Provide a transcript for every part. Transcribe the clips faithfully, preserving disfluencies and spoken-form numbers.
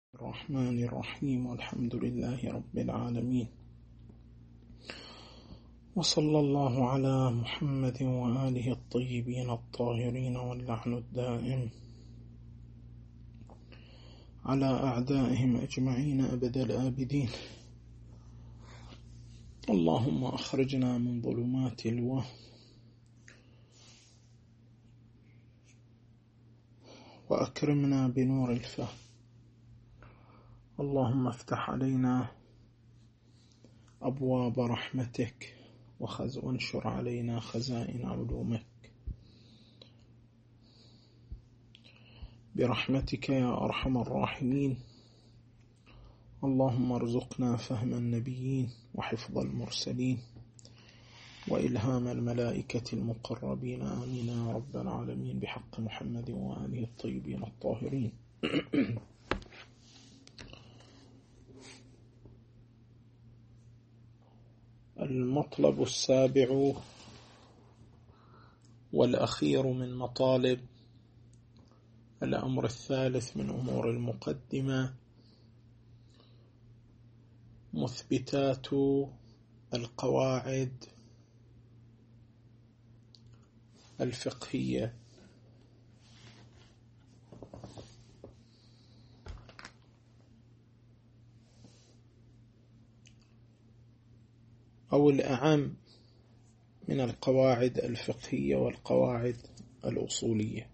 الرحمن الرحيم والحمد لله رب العالمين، وصلى الله على محمد وآله الطيبين الطاهرين، واللعن الدائم على أعدائهم أجمعين أبد الآبدين. اللهم أخرجنا من ظلمات الوهم وأكرمنا بنور الفهم. اللهم افتح علينا أبواب رحمتك وانشر علينا خزائن علومك برحمتك يا أرحم الراحمين. اللهم ارزقنا فهم النبيين وحفظ المرسلين وإلهام الملائكة المقربين، آمين يا رب العالمين، بحق محمد وآله الطيبين الطاهرين. المطلب السابع والأخير من مطالب الأمر الثالث من أمور المقدمة، مثبتات القواعد الفقهية. أو الأعم من القواعد الفقهية والقواعد الأصولية.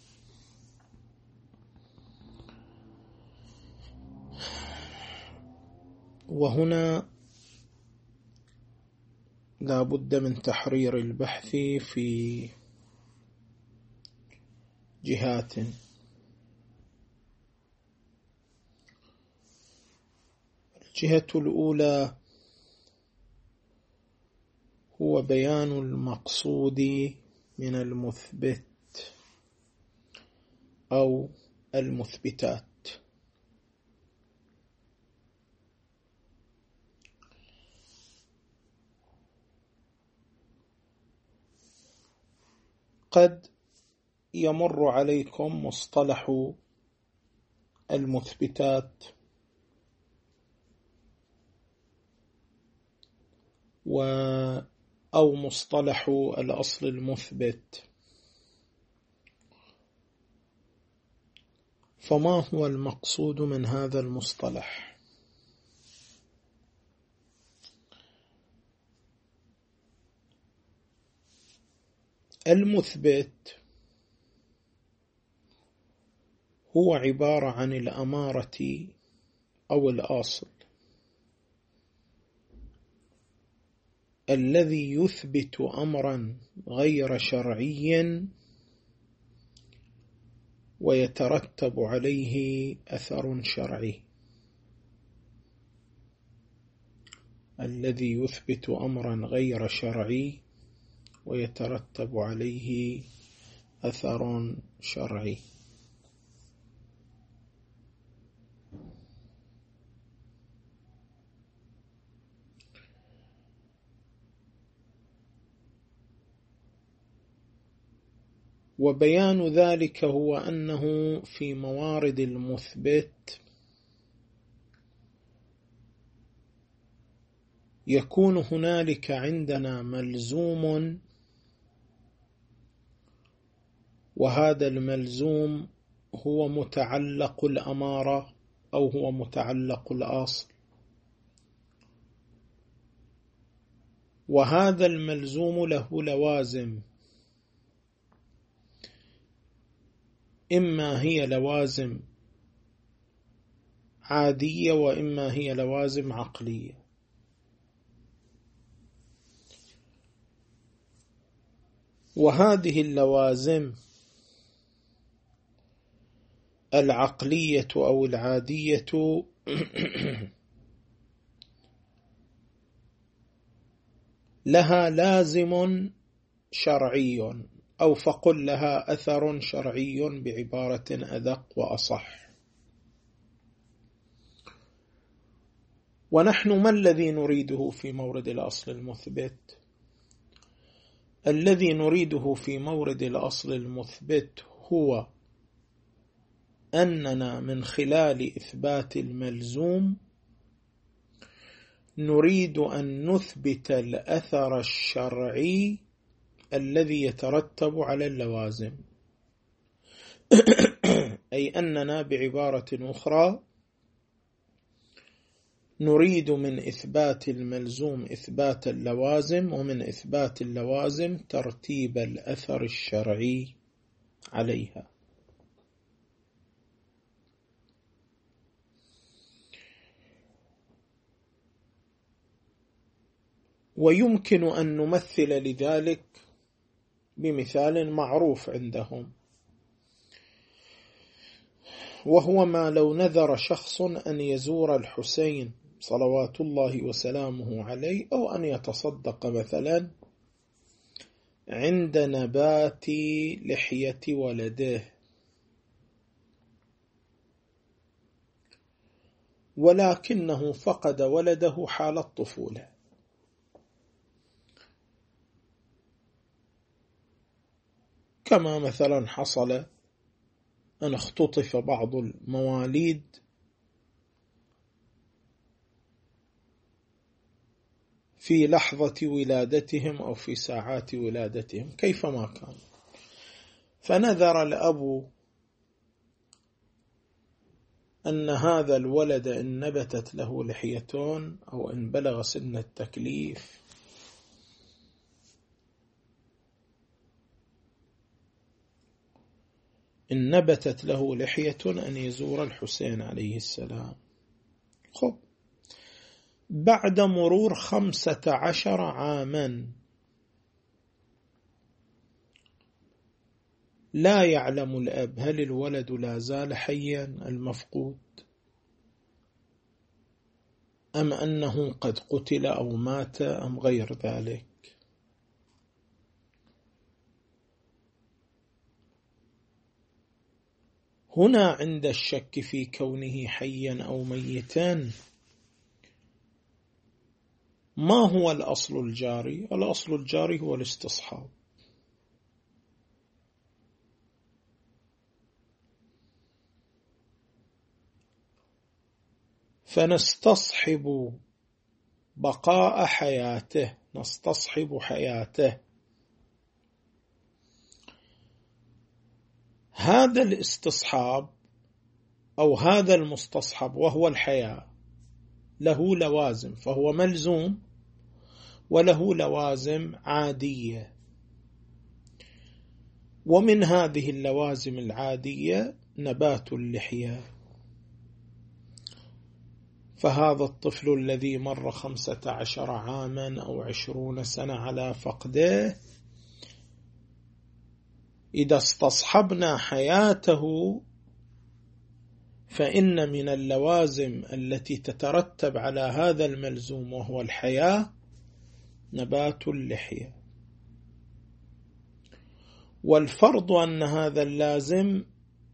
وهنا لا بد من تحرير البحث في جهات. الجهة الأولى هو بيان المقصود من المثبت أو المثبتات. قد يمر عليكم مصطلح المثبتات و أو مصطلح الأصل المثبت، فما هو المقصود من هذا المصطلح؟ المثبت هو عبارة عن الأمارة أو الأصل الذي يثبت أمرا غير شرعي ويترتب عليه أثر شرعي. الذي يثبت أمرا غير شرعي ويترتب عليه أثر شرعي. وبيان ذلك هو أنه في موارد المثبت يكون هنالك عندنا ملزوم، وهذا الملزوم هو متعلق الأمارة أو هو متعلق الأصل، وهذا الملزوم له لوازم، إما هي لوازم عادية وإما هي لوازم عقلية. وهذه اللوازم العقلية أو العادية لها لازم شرعي، أو فقل لها أثر شرعي بعبارة أدق وأصح. ونحن ما الذي نريده في مورد الأصل المثبت؟ الذي نريده في مورد الأصل المثبت هو أننا من خلال إثبات الملزوم نريد أن نثبت الأثر الشرعي الذي يترتب على اللوازم. أي أننا بعبارة أخرى نريد من إثبات الملزوم إثبات اللوازم، ومن إثبات اللوازم ترتيب الأثر الشرعي عليها. ويمكن أن نمثل لذلك بمثال معروف عندهم، وهو ما لو نذر شخص أن يزور الحسين صلوات الله وسلامه عليه، أو أن يتصدق مثلا عند نبات لحية ولده، ولكنه فقد ولده حال الطفولة، كما مثلا حصل أن اختطف بعض المواليد في لحظة ولادتهم أو في ساعات ولادتهم كيفما كان، فنذر الأب أن هذا الولد إن نبتت له لحيتون أو إن بلغ سن التكليف إن نبتت له لحية أن يزور الحسين عليه السلام. خب بعد مرور خمسة عشر عاما لا يعلم الأب هل الولد لا زال حيا المفقود أم أنه قد قتل أو مات أم غير ذلك. هنا عند الشك في كونه حيا أو ميتا ما هو الأصل الجاري؟ الأصل الجاري هو الاستصحاب. فنستصحب بقاء حياته، نستصحب حياته. هذا الاستصحاب أو هذا المستصحب وهو الحياة له لوازم، فهو ملزوم وله لوازم عادية، ومن هذه اللوازم العادية نبات اللحية. فهذا الطفل الذي مر خمسة عشر عاما أو عشرون سنة على فقده، إذا استصحبنا حياته فإن من اللوازم التي تترتب على هذا الملزوم وهو الحياة نبات اللحية. والفرض أن هذا اللازم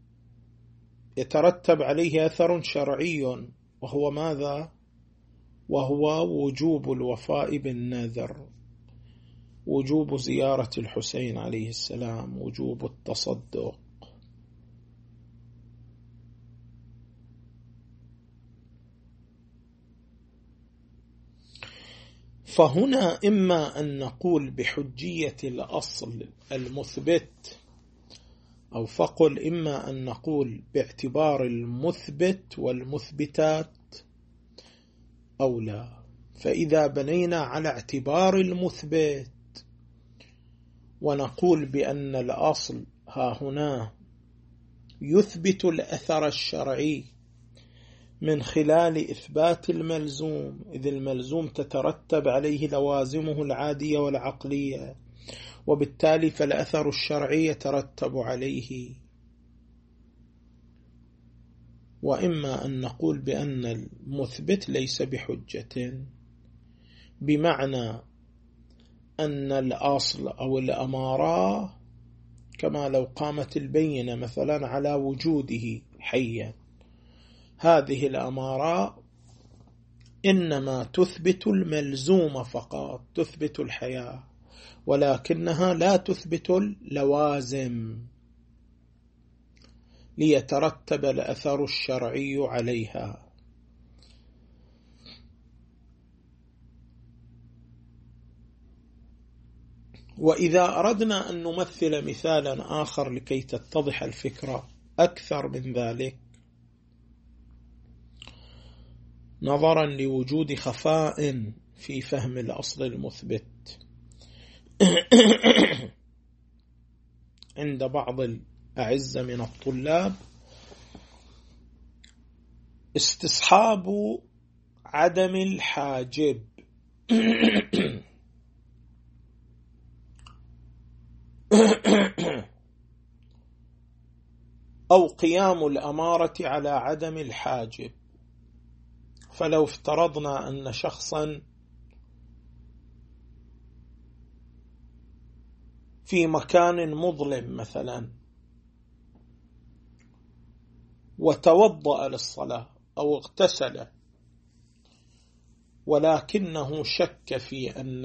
يترتب عليه أثر شرعي، وهو ماذا؟ وهو وجوب الوفاء بالنذر، وجوب زيارة الحسين عليه السلام، وجوب التصدق. فهنا إما أن نقول بحجية الأصل المثبت، أو فقل إما أن نقول باعتبار المثبت والمثبتات أو لا. فإذا بنينا على اعتبار المثبت ونقول بأن الأصل ها هنا يثبت الأثر الشرعي من خلال إثبات الملزوم، إذ الملزوم تترتب عليه لوازمه العادية والعقلية، وبالتالي فالأثر الشرعي يترتب عليه. وإما أن نقول بأن المثبت ليس بحجة، بمعنى أن الأصل أو الأمارة كما لو قامت البينة مثلا على وجوده حيا، هذه الأمارة إنما تثبت الملزوم فقط، تثبت الحياة، ولكنها لا تثبت اللوازم. ليترتب الأثر الشرعي عليها. وإذا أردنا أن نمثل مثالا آخر لكي تتضح الفكرة أكثر من ذلك، نظرا لوجود خفاء في فهم الأصل المثبت عند بعض الأعزة من الطلاب، استصحاب عدم الحاجب أو قيام الأمارة على عدم الحاجب. فلو افترضنا أن شخصا في مكان مظلم مثلا وتوضأ للصلاة أو اغتسل، ولكنه شك في أن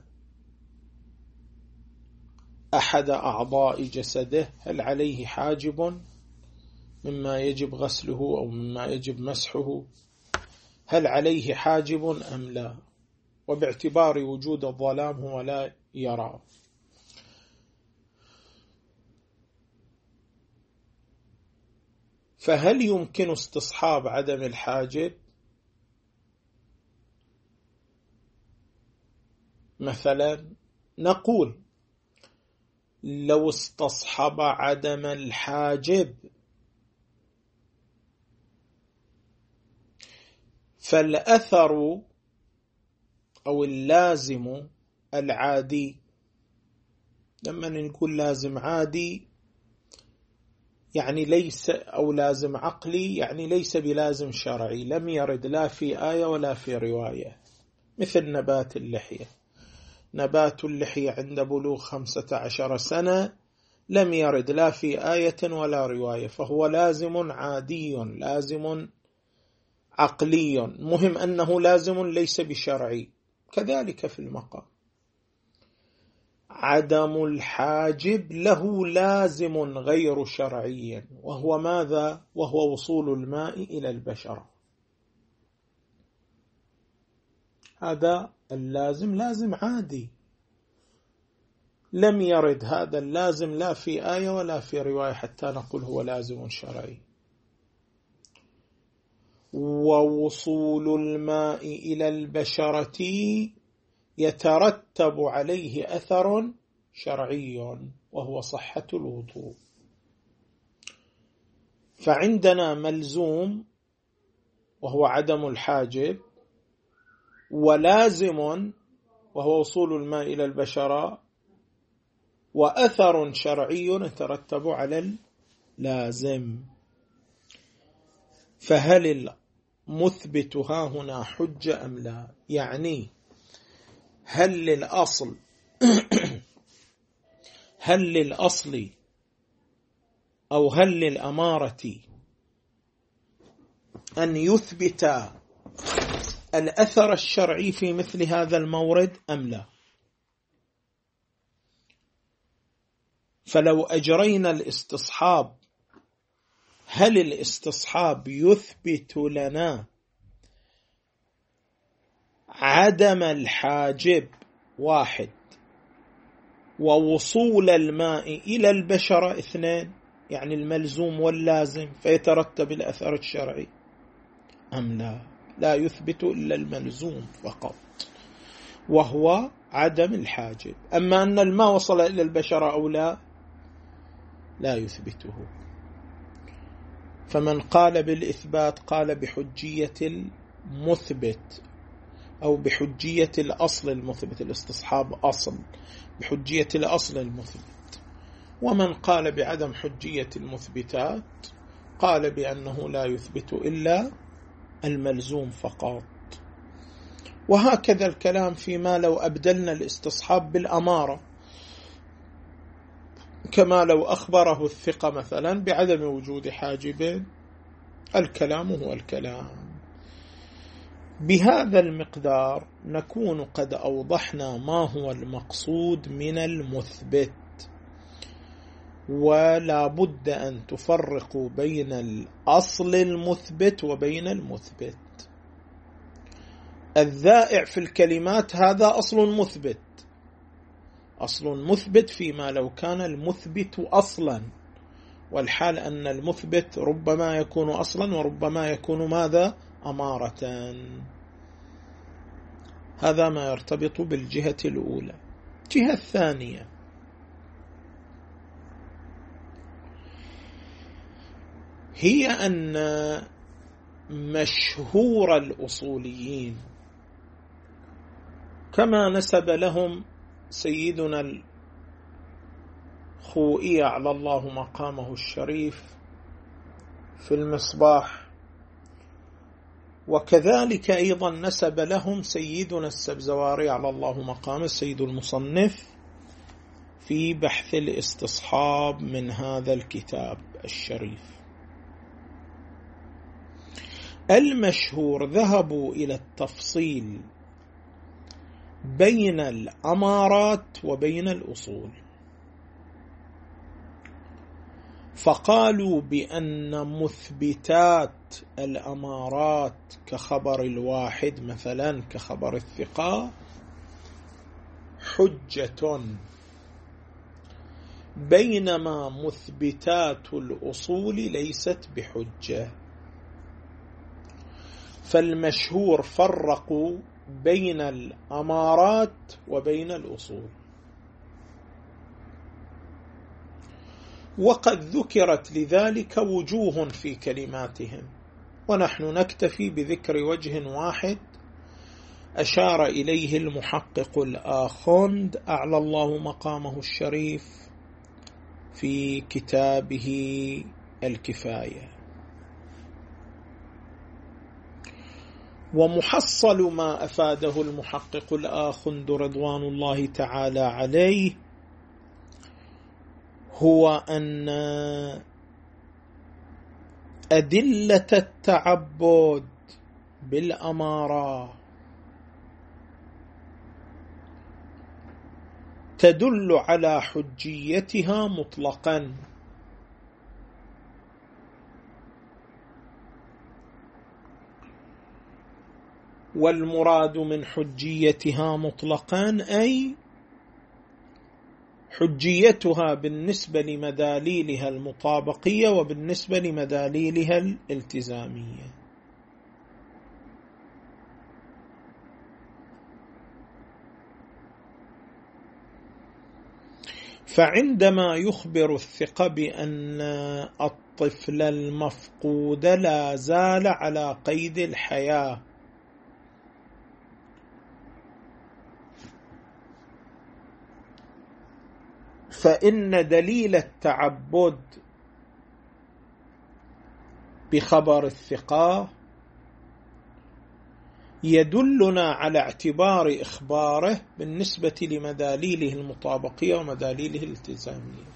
أحد أعضاء جسده هل عليه حاجب مما يجب غسله أو مما يجب مسحه، هل عليه حاجب أم لا، وباعتبار وجود الظلام هو لا يرى. فهل يمكن استصحاب عدم الحاجب؟ مثلا نقول لو استصحب عدم الحاجب فالأثر أو اللازم العادي، لما نقول لازم عادي يعني ليس، أو لازم عقلي يعني ليس بلازم شرعي، لم يرد لا في آية ولا في رواية، مثل نبات اللحية. نبات اللحية عند بلوغ خمسة عشر سنة لم يرد لا في آية ولا رواية، فهو لازم عادي لازم عقلي، مهم أنه لازم ليس بشرعي. كذلك في المقام عدم الحاجب له لازم غير شرعي، وهو ماذا؟ وهو وصول الماء إلى البشرة. هذا اللازم لازم عادي، لم يرد هذا اللازم لا في آية ولا في رواية حتى نقول هو لازم شرعي. ووصول الماء إلى البشرة يترتب عليه أثر شرعي وهو صحة الوضوء. فعندنا ملزوم وهو عدم الحاجب، ولازم وهو وصول الماء إلى البشرة، وأثر شرعي يترتب على اللازم. فهل المثبت ها هنا حجة أم لا؟ يعني هل للأصل هل للأصل أو هل للأمارة أن يثبت الأثر الشرعي في مثل هذا المورد أم لا؟ فلو أجرينا الاستصحاب، هل الاستصحاب يثبت لنا عدم الحاجب واحد، ووصول الماء إلى البشرة اثنين، يعني الملزوم واللازم، فيترتب الأثر الشرعي أم لا؟ لا يثبت إلا الملزوم فقط وهو عدم الحاجب. أما أن الماء وصل إلى البشرة أو لا، لا يثبته. فمن قال بالإثبات قال بحجية المثبت أو بحجية الأصل المثبت، الاستصحاب أصل، بحجية الأصل المثبت. ومن قال بعدم حجية المثبتات قال بأنه لا يثبت إلا الملزوم فقط. وهكذا الكلام فيما لو أبدلنا الاستصحاب بالأمارة، كما لو أخبره الثقة مثلا بعدم وجود حاجب، الكلام هو الكلام. بهذا المقدار نكون قد أوضحنا ما هو المقصود من المثبت. ولا بد أن تفرقوا بين الأصل المثبت وبين المثبت. الذائع في الكلمات هذا أصل مثبت، أصل مثبت فيما لو كان المثبت أصلا، والحال أن المثبت ربما يكون أصلا وربما يكون ماذا؟ أمارة. هذا ما يرتبط بالجهة الأولى. الجهة الثانية هي أن مشهور الأصوليين كما نسب لهم سيدنا الخوئي على الله مقامه الشريف في المصباح، وكذلك أيضا نسب لهم سيدنا السبزواري على الله مقامه السيد المصنف في بحث الاستصحاب من هذا الكتاب الشريف. المشهور ذهبوا إلى التفصيل بين الأمارات وبين الأصول، فقالوا بأن مثبتات الأمارات كخبر الواحد مثلا كخبر الثقة حجة، بينما مثبتات الأصول ليست بحجة. فالمشهور فرقوا بين الأمارات وبين الأصول، وقد ذكرت لذلك وجوه في كلماتهم، ونحن نكتفي بذكر وجه واحد أشار إليه المحقق الآخوند أعلى الله مقامه الشريف في كتابه الكفاية. ومحصل ما أفاده المحقق الآخوند رضوان الله تعالى عليه هو أن أدلة التعبد بالأمارة تدل على حجيتها مطلقا، والمراد من حجيتها مطلقا أي حجيتها بالنسبة لمداليلها المطابقية وبالنسبة لمداليلها الالتزامية. فعندما يخبر الثقة بأن الطفل المفقود لا زال على قيد الحياة، فإن دليل التعبد بخبر الثقة يدلنا على اعتبار إخباره بالنسبة لمداليله المطابقية ومداليله الالتزامية،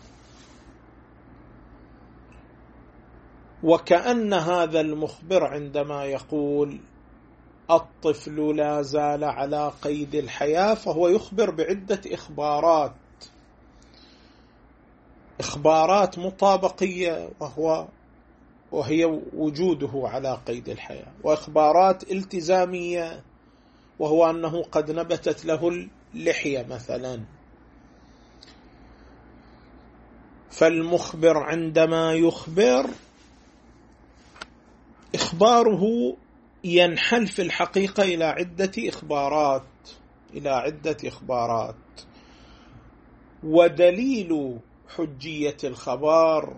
وكأن هذا المخبر عندما يقول الطفل لا زال على قيد الحياة فهو يخبر بعدة إخبارات، إخبارات مطابقية وهو وهي وجوده على قيد الحياة، وإخبارات التزامية وهو أنه قد نبتت له اللحية مثلا. فالمخبر عندما يخبر إخباره ينحل في الحقيقة إلى عدة إخبارات إلى عدة إخبارات ودليل حجية الخبر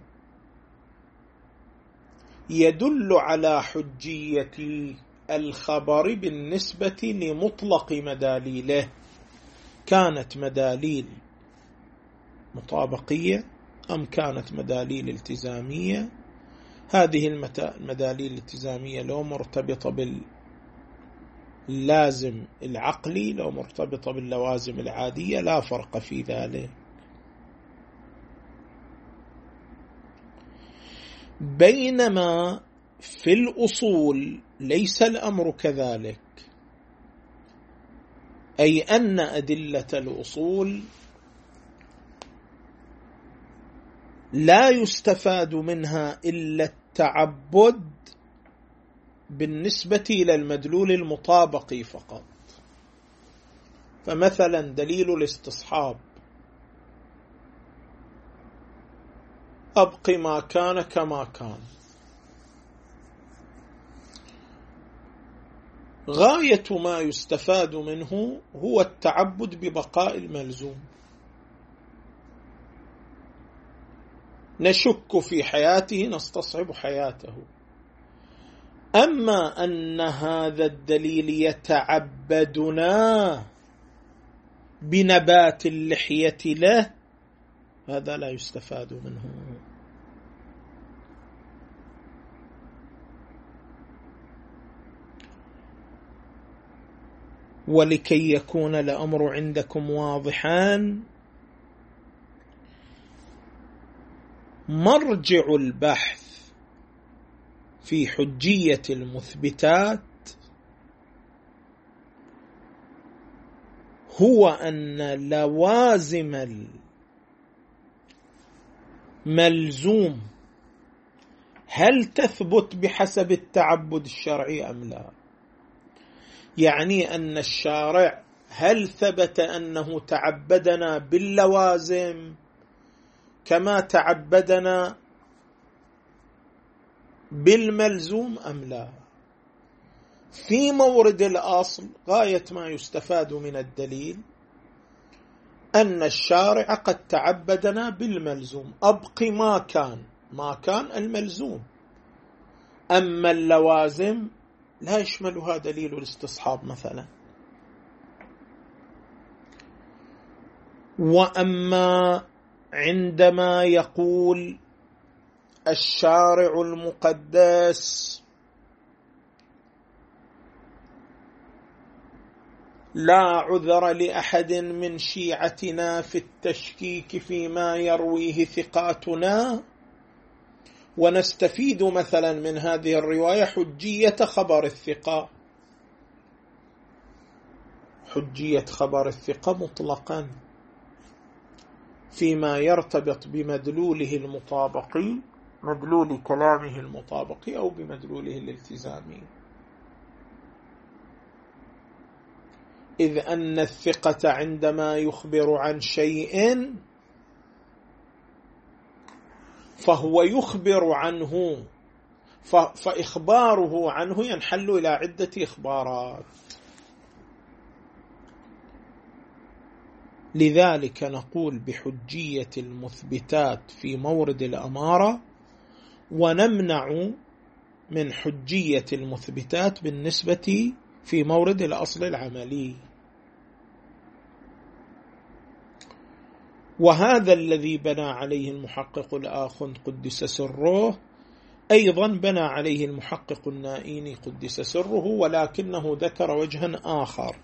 يدل على حجية الخبر بالنسبة لمطلق مداليله، كانت مداليل مطابقية أم كانت مداليل التزامية. هذه المداليل الالتزامية لو مرتبطة باللازم العقلي لو مرتبطة باللوازم العادية لا فرق في ذلك. بينما في الأصول ليس الأمر كذلك، أي أن أدلة الأصول لا يستفاد منها إلا التعبد بالنسبة إلى المدلول المطابقي فقط. فمثلا دليل الاستصحاب: أبق ما كان كما كان، غاية ما يستفاد منه هو التعبد ببقاء الملزوم. نشك في حياته نستصعب حياته. أما أن هذا الدليل يتعبدنا بنبات اللحية له، هذا لا يستفاد منه. ولكي يكون الأمر عندكم واضحا، مرجع البحث في حجية المثبتات هو أن لوازم الملزوم هل تثبت بحسب التعبد الشرعي أم لا؟ يعني أن الشارع هل ثبت أنه تعبدنا باللوازم كما تعبدنا بالملزوم أم لا؟ في مورد الأصل غاية ما يستفاد من الدليل أن الشارع قد تعبدنا بالملزوم، أبق ما كان، ما كان الملزوم. أما اللوازم لا يشملها دليل الاستصحاب مثلا. وأما عندما يقول الشارع المقدس لا عذر لأحد من شيعتنا في التشكيك فيما يرويه ثقاتنا، ونستفيد مثلا من هذه الرواية حجية خبر الثقة، حجية خبر الثقة مطلقا فيما يرتبط بمدلوله المطابقي، مدلول كلامه المطابقي، أو بمدلوله الالتزامي. إذ أن الثقة عندما يخبر عن شيء فهو يخبر عنه، فإخباره عنه ينحل إلى عدة إخبارات. لذلك نقول بحجية المثبتات في مورد الأمارة، ونمنع من حجية المثبتات بالنسبة في مورد الأصل العملي. وهذا الذي بنى عليه المحقق الآخند قدس سره أيضا بنى عليه المحقق النائيني قدس سره، ولكنه ذكر وجها آخر،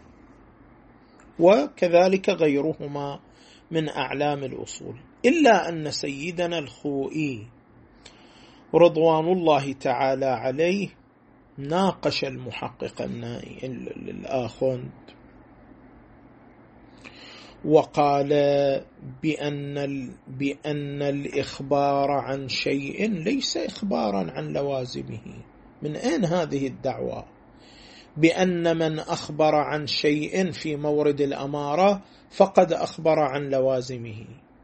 وكذلك غيرهما من أعلام الأصول. إلا أن سيدنا الخوئي رضوان الله تعالى عليه ناقش المحقق الآخند وقال بأن, بأن الإخبار عن شيء ليس إخبارا عن لوازمه. من أين هذه الدعوة بأن من أخبر عن شيء في مورد الأمارة فقد أخبر عن لوازمه؟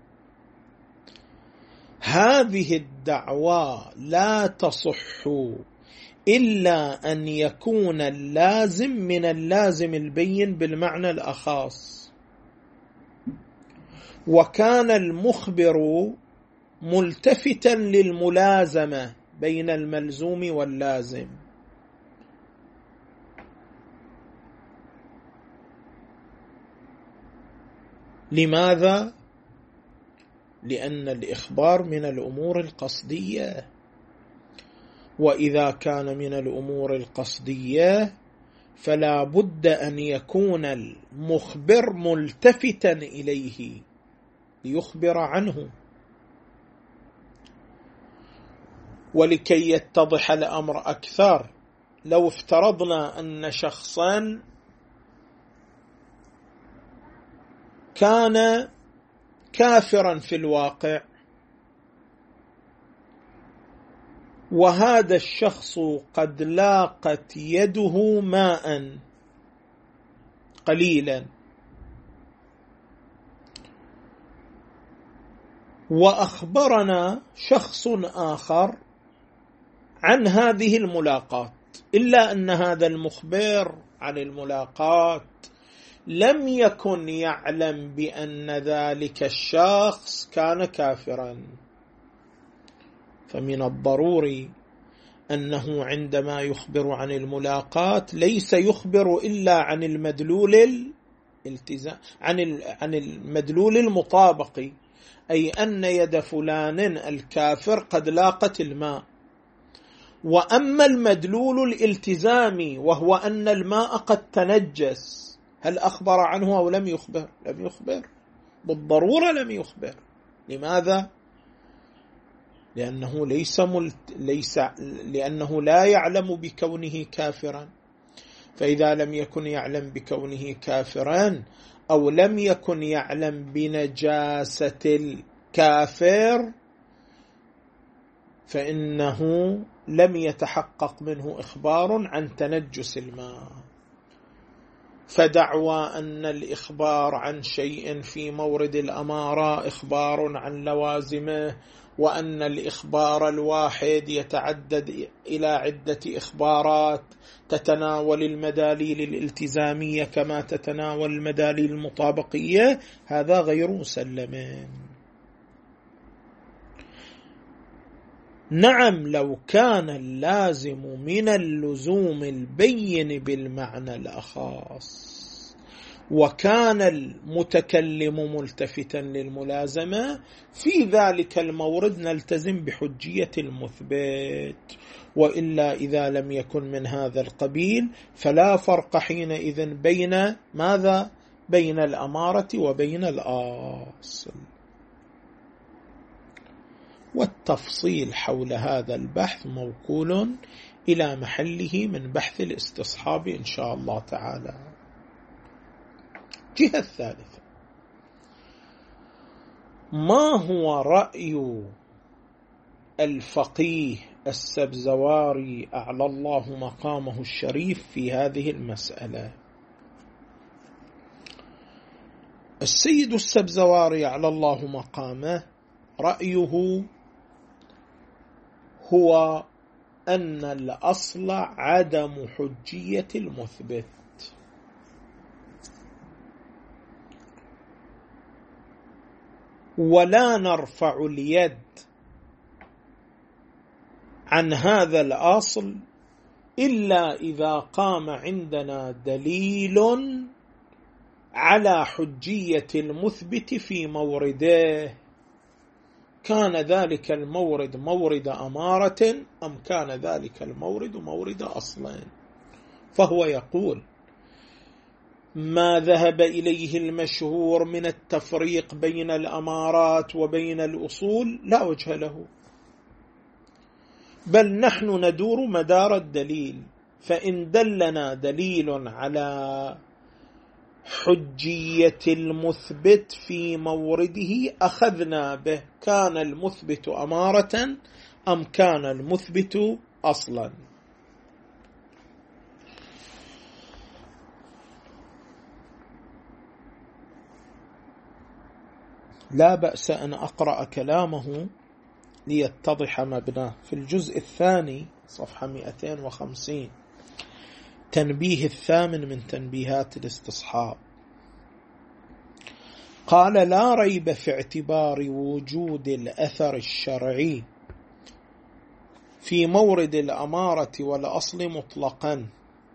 هذه الدعوة لا تصح إلا أن يكون اللازم من اللازم البين بالمعنى الأخاص، وكان المخبر ملتفتا للملازمة بين الملزوم واللازم. لماذا؟ لأن الإخبار من الأمور القصدية، وإذا كان من الأمور القصدية فلا بد أن يكون المخبر ملتفتا إليه ليخبر عنه. ولكي يتضح الأمر أكثر، لو افترضنا أن شخصا كان كافرا في الواقع وهذا الشخص قد لاقت يده ماء قليلا وأخبرنا شخص آخر عن هذه الملاقات، إلا أن هذا المخبر عن الملاقات لم يكن يعلم بأن ذلك الشخص كان كافرا، فمن الضروري أنه عندما يخبر عن الملاقات ليس يخبر إلا عن المدلول الالتزام عن عن المدلول المطابق، أي أن يد فلان الكافر قد لاقت الماء. وأما المدلول الالتزامي وهو أن الماء قد تنجس، هل أخبر عنه أو لم يخبر؟ لم يخبر، بالضرورة لم يخبر. لماذا؟ لأنه ليس ملت... ليس لأنه لا يعلم بكونه كافرا. فإذا لم يكن يعلم بكونه كافرا أو لم يكن يعلم بنجاسة الكافر فإنه لم يتحقق منه إخبار عن تنجس الماء. فدعوى أن الإخبار عن شيء في مورد الأمارة إخبار عن لوازمه، وأن الإخبار الواحد يتعدد إلى عدة إخبارات تتناول المداليل الالتزامية كما تتناول المداليل المطابقية، هذا غير مسلم. نعم، لو كان اللازم من اللزوم البين بالمعنى الأخص وكان المتكلم ملتفتا للملازمة، في ذلك المورد نلتزم بحجية المثبت، وإلا إذا لم يكن من هذا القبيل فلا فرق حينئذ بين ماذا؟ بين الأمارة وبين الأصل. والتفصيل حول هذا البحث موكول إلى محله من بحث الاستصحاب إن شاء الله تعالى. الجهة الثالثة، ما هو رأي الفقيه السبزواري أعلى الله مقامه الشريف في هذه المسألة؟ السيد السبزواري أعلى الله مقامه رأيه هو أن الأصل عدم حجية المثبت، ولا نرفع اليد عن هذا الأصل إلا إذا قام عندنا دليل على حجية المثبت في مورده، كان ذلك المورد مورد أمارة أم كان ذلك المورد مورد أصل. فهو يقول ما ذهب إليه المشهور من التفريق بين الأمارات وبين الأصول لا وجه له، بل نحن ندور مدار الدليل، فإن دلنا دليل على حجية المثبت في مورده أخذنا به، كان المثبت أمارة أم كان المثبت أصلا. لا بأس أن أقرأ كلامه ليتضح مبناه. في الجزء الثاني صفحة مئتين وخمسين، تنبيه الثامن من تنبيهات الاستصحاب، قال لا ريب في اعتبار وجود الأثر الشرعي في مورد الأمارة والأصل مطلقا،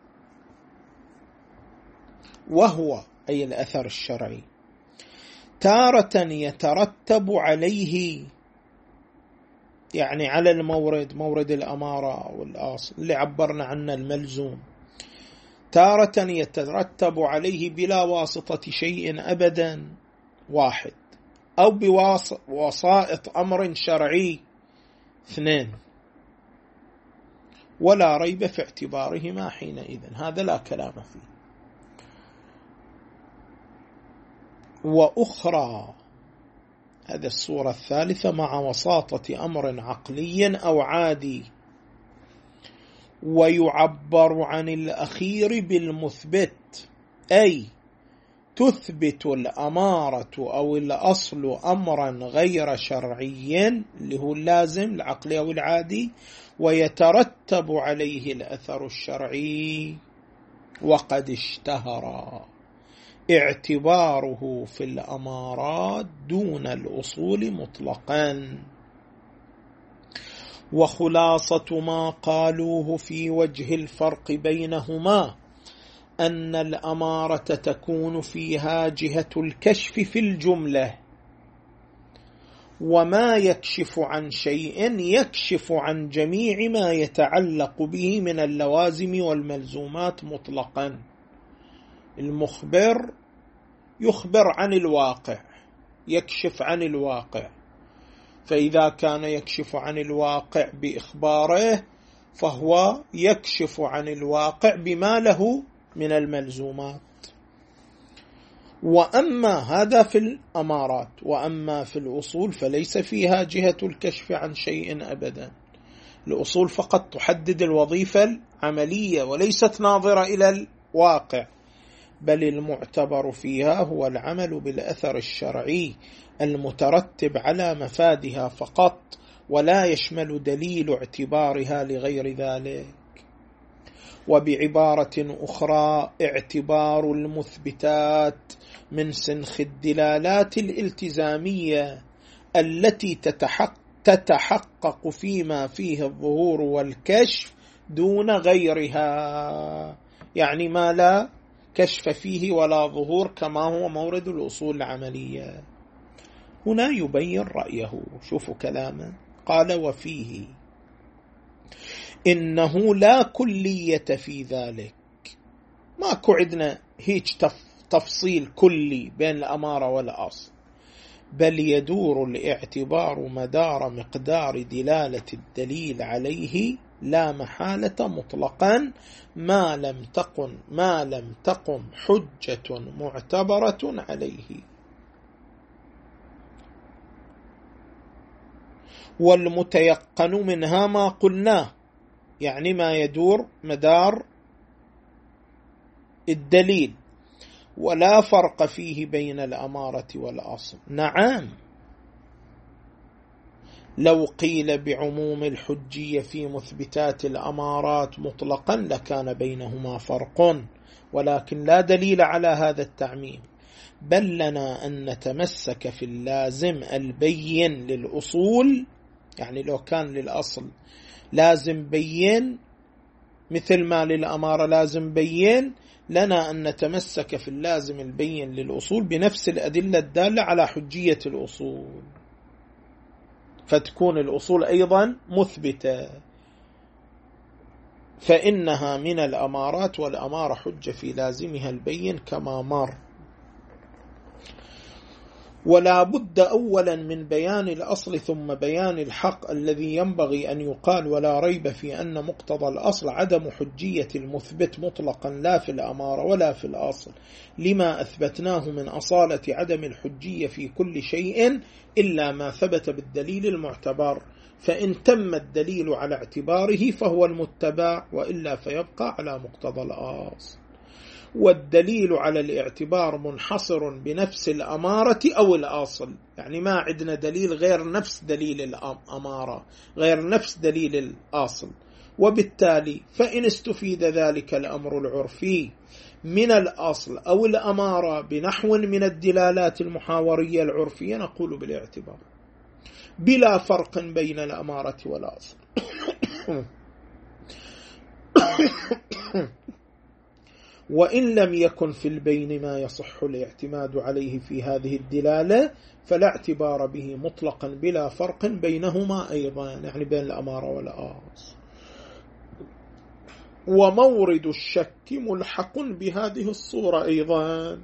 وهو أي الأثر الشرعي تارة يترتب عليه، يعني على المورد مورد الأمارة والأصل اللي عبرنا عنه الملزوم، تارة يترتب عليه بلا واسطة شيء أبدا واحد، أو بوسائط أمر شرعي اثنين، ولا ريب في اعتبارهما حينئذ، هذا لا كلام فيه. وأخرى، هذا الصورة الثالثة، مع وساطة أمر عقلي أو عادي ويعبر عن الأخير بالمثبت، أي تثبت الأمارة أو الأصل أمرا غير شرعي اللي هو اللازم العقلي أو العادي، ويترتب عليه الأثر الشرعي، وقد اشتهر اعتباره في الأمارات دون الأصول مطلقا. وخلاصة ما قالوه في وجه الفرق بينهما أن الأمارة تكون فيها جهة الكشف في الجملة، وما يكشف عن شيء يكشف عن جميع ما يتعلق به من اللوازم والملزومات مطلقا. المخبر يخبر عن الواقع، يكشف عن الواقع، فإذا كان يكشف عن الواقع بإخباره فهو يكشف عن الواقع بما له من الملزومات. وأما هذا في الأمارات، وأما في الأصول فليس فيها جهة الكشف عن شيء أبدا. الأصول فقط تحدد الوظيفة العملية وليست ناظرة إلى الواقع، بل المعتبر فيها هو العمل بالأثر الشرعي المترتب على مفادها فقط، ولا يشمل دليل اعتبارها لغير ذلك. وبعبارة أخرى، اعتبار المثبتات من سنخ الدلالات الالتزامية التي تتحقق فيما فيه الظهور والكشف دون غيرها، يعني ما لا كشف فيه ولا ظهور، كما هو مورد الأصول العملية. هنا يبين رأيه، شوفوا كلامه، قال: وفيه إنه لا كلية في ذلك، ما كعدنا هيج تفصيل كلي بين الأمارة والأصل، بل يدور الاعتبار مدار مقدار دلالة الدليل عليه لا محالة مطلقا، ما لم تقم ما لم تقم حجة معتبرة عليه. والمتيقن منها ما قلناه، يعني ما يدور مدار الدليل، ولا فرق فيه بين الأمارة والأصل. نعم، لو قيل بعموم الحجية في مثبتات الأمارات مطلقا لكان بينهما فرق، ولكن لا دليل على هذا التعميم، بل لنا أن نتمسك في اللازم البين للأصول. يعني لو كان للأصل لازم بين مثل ما للأمارة لازم بين، لنا أن نتمسك في اللازم البين للأصول بنفس الأدلة الدالة على حجية الأصول، فتكون الأصول أيضا مثبتة، فإنها من الأمارات، والأمارة حجة في لازمها البين كما مر. ولا بد أولا من بيان الأصل ثم بيان الحق الذي ينبغي أن يقال، ولا ريب في أن مقتضى الأصل عدم حجية المثبت مطلقا، لا في الأمارة ولا في الأصل، لما أثبتناه من أصالة عدم الحجية في كل شيء إلا ما ثبت بالدليل المعتبر، فإن تم الدليل على اعتباره فهو المتبع، وإلا فيبقى على مقتضى الأصل. والدليل على الاعتبار منحصر بنفس الأمارة أو الأصل، يعني ما عندنا دليل غير نفس دليل الأمارة، غير نفس دليل الأصل، وبالتالي فإن استفيد ذلك الأمر العرفي من الأصل أو الأمارة بنحو من الدلالات المحاورية العرفية نقول بالاعتبار، بلا فرق بين الأمارة والأصل. وإن لم يكن في البين ما يصح الاعتماد عليه في هذه الدلالة فلا اعتبار به مطلقا بلا فرق بينهما أيضا، يعني بين الأمارة والأصل. ومورد الشك ملحق بهذه الصورة أيضا،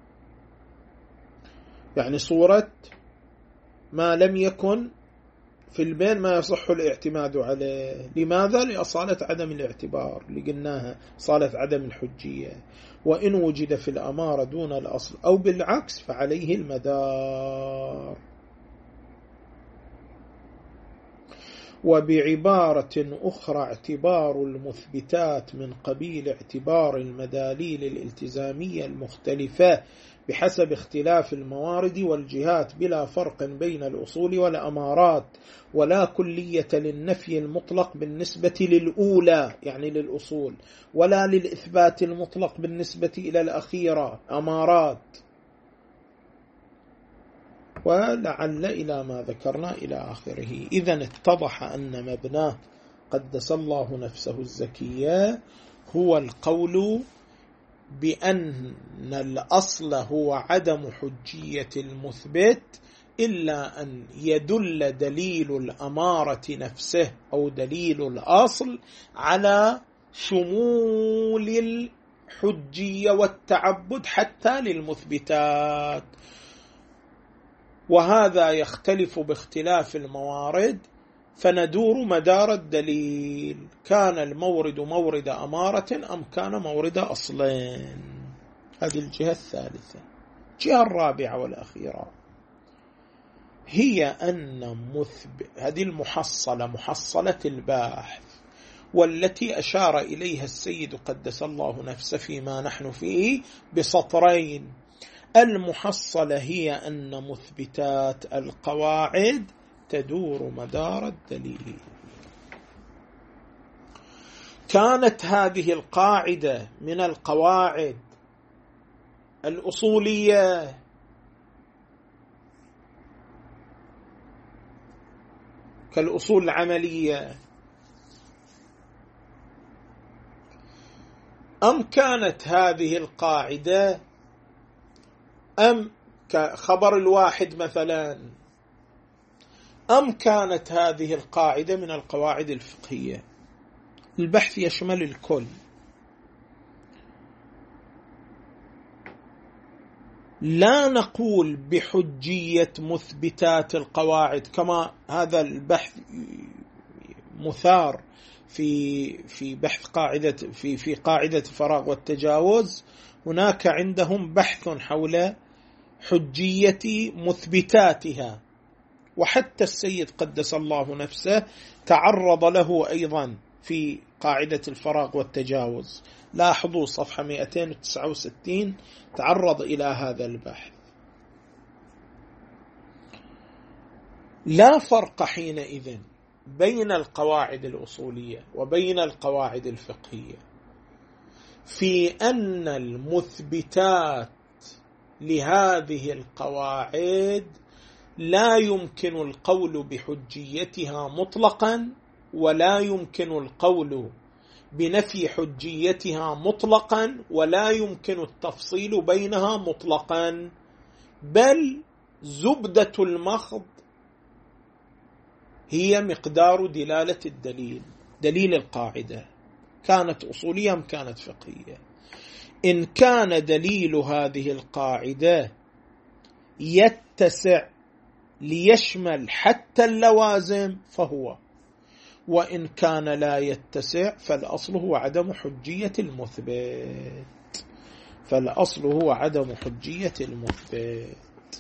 يعني صورة ما لم يكن في البين ما يصح الاعتماد عليه. لماذا؟ لأصالة عدم الاعتبار اللي قلناها، أصالة عدم الحجية. وإن وجد في الأمارة دون الأصل أو بالعكس فعليه المدار. وبعبارة أخرى اعتبار المثبتات من قبيل اعتبار المداليل الالتزامية المختلفة بحسب اختلاف الموارد والجهات بلا فرق بين الأصول والأمارات، ولا كلية للنفي المطلق بالنسبة للأولى يعني للأصول، ولا للإثبات المطلق بالنسبة إلى الأخيرة أمارات. ولعل إلى ما ذكرنا إلى آخره. إذن اتضح أن مبناه قدس الله نفسه الزكية هو القول بأن الأصل هو عدم حجية المثبت إلا أن يدل دليل الأمارة نفسه أو دليل الأصل على شمول الحجية والتعبد حتى للمثبتات، وهذا يختلف باختلاف الموارد، فندور مدار الدليل، كان المورد مورد أمارة أم كان مورد أصلين. هذه الجهة الثالثة. الجهة الرابعة والأخيرة هي أن مثبت هذه المحصلة محصلة الباحث، والتي أشار إليها السيد قدس الله نفسه فيما نحن فيه بسطرين. المحصلة هي أن مثبتات القواعد تدور مدار الدليل. كانت هذه القاعدة من القواعد الأصولية كالأصول العملية، أم كانت هذه القاعدة أم كخبر الواحد مثلا، أم كانت هذه القاعدة من القواعد الفقهية؟ البحث يشمل الكل. لا نقول بحجية مثبتات القواعد كما هذا البحث مثار في في بحث قاعدة في في قاعدة الفراغ والتجاوز. هناك عندهم بحث حول حجية مثبتاتها، وحتى السيد قدس الله نفسه تعرض له أيضا في قاعدة الفراغ والتجاوز. لاحظوا صفحة مئتين وتسعة وستين تعرض إلى هذا البحث. لا فرق حينئذ بين القواعد الأصولية وبين القواعد الفقهية في أن المثبتات لهذه القواعد لا يمكن القول بحجيتها مطلقا، ولا يمكن القول بنفي حجيتها مطلقا، ولا يمكن التفصيل بينها مطلقا، بل زبدة المخض هي مقدار دلالة الدليل، دليل القاعدة، كانت أصولية أم كانت فقهية. إن كان دليل هذه القاعدة يتسع ليشمل حتى اللوازم فهو، وإن كان لا يتسع فالأصل هو عدم حجية المثبت، فالأصل هو عدم حجية المثبت.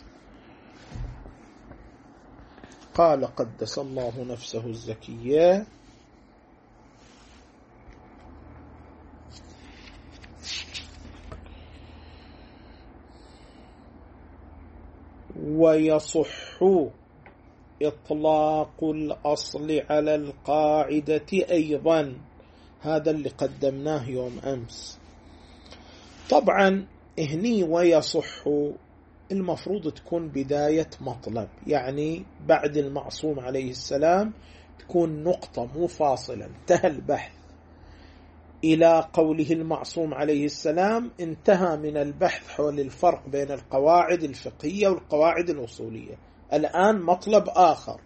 قال قدس الله نفسه الزكية: ويصح إطلاق الأصل على القاعدة أيضا. هذا اللي قدمناه يوم أمس. طبعا هني ويصح المفروض تكون بداية مطلب، يعني بعد المعصوم عليه السلام تكون نقطة مو فاصلة، انتهى البحث إلى قوله المعصوم عليه السلام، انتهى من البحث حول الفرق بين القواعد الفقهية والقواعد الأصولية. الآن مطلب آخر: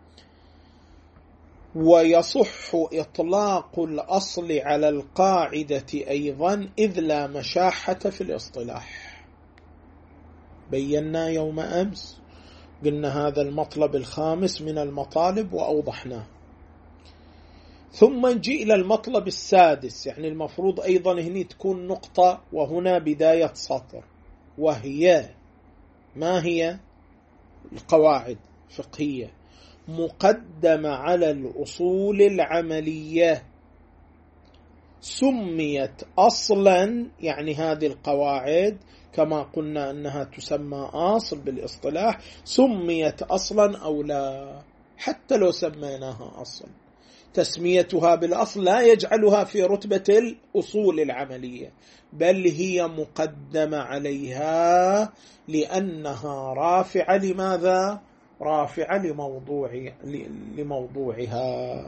ويصح إطلاق الأصل على القاعدة أيضا إذ لا مشاحة في الاصطلاح. بينا يوم أمس، قلنا هذا المطلب الخامس من المطالب وأوضحناه. ثم نجي إلى المطلب السادس، يعني المفروض أيضا هنا تكون نقطة وهنا بداية سطر، وهي ما هي؟ القواعد الفقهية. مقدمة على الأصول العملية، سميت أصلا، يعني هذه القواعد كما قلنا أنها تسمى أصل بالاصطلاح، سميت أصلا أو لا، حتى لو سميناها أصل، تسميتها بالأصل لا يجعلها في رتبة الأصول العملية، بل هي مقدمة عليها لأنها رافعة. لماذا؟ رافعة لموضوع لموضوعها.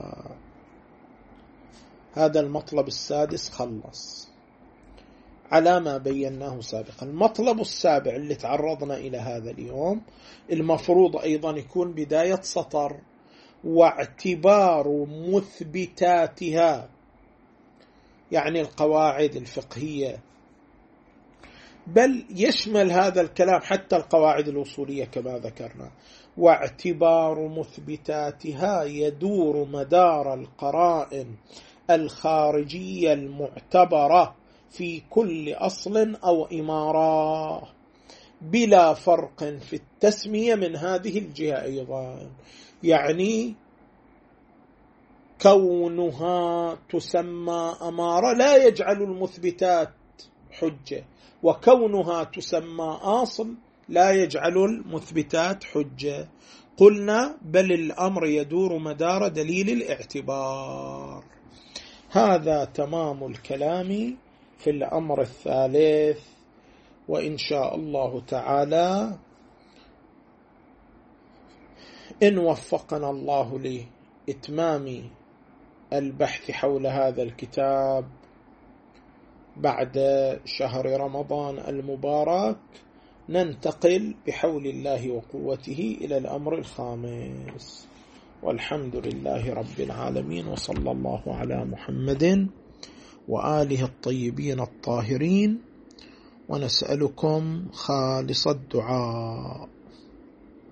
هذا المطلب السادس خلص على ما بيناه سابقا. المطلب السابع اللي تعرضنا إلى هذا اليوم المفروض أيضا يكون بداية سطر، واعتبار مثبتاتها، يعني القواعد الفقهية، بل يشمل هذا الكلام حتى القواعد الأصولية كما ذكرنا. واعتبار مثبتاتها يدور مدار القرائن الخارجية المعتبرة في كل أصل أو إمارة، بلا فرق في التسمية من هذه الجهة أيضا. يعني كونها تسمى أمارة لا يجعل المثبتات حجة، وكونها تسمى أصل لا يجعل المثبتات حجة. قلنا بل الأمر يدور مدار دليل الاعتبار. هذا تمام الكلام في الأمر الثالث، وإن شاء الله تعالى إن وفقنا الله لإتمام البحث حول هذا الكتاب بعد شهر رمضان المبارك، ننتقل بحول الله وقوته إلى الأمر الخامس. والحمد لله رب العالمين، وصلى الله على محمد وآله الطيبين الطاهرين، ونسألكم خالص الدعاء.